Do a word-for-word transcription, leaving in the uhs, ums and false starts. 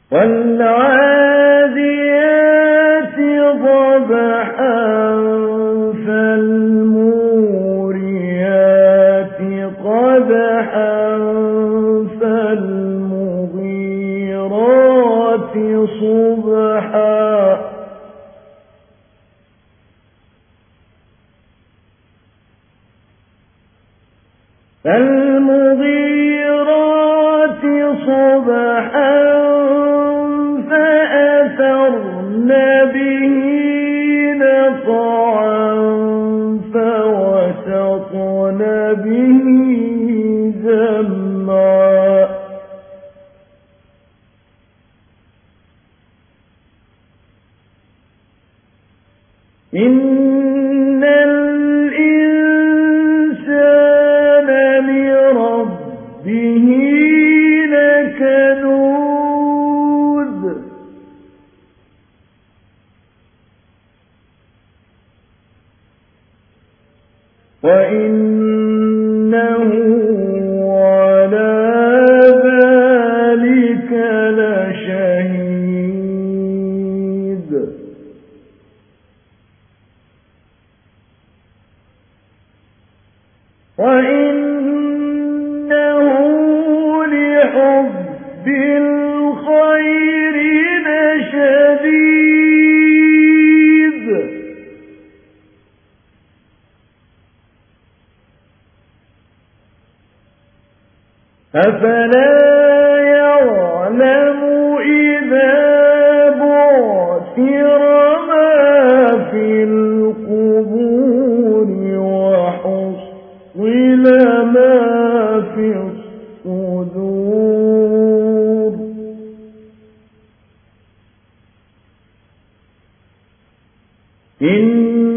والعاديات ضبحا فالموريات قدحا فالمغيرات صبحا فالمغيرات صبحا فأثرن به نقعا فوسطن به جمعا إن الإنسان لربه لكنود وإنه على ذلك لشهيد وإنه لحب الخير لشديد أفلا يعلم إذا بعثر ما في القبور وحصل ما في الصدور إن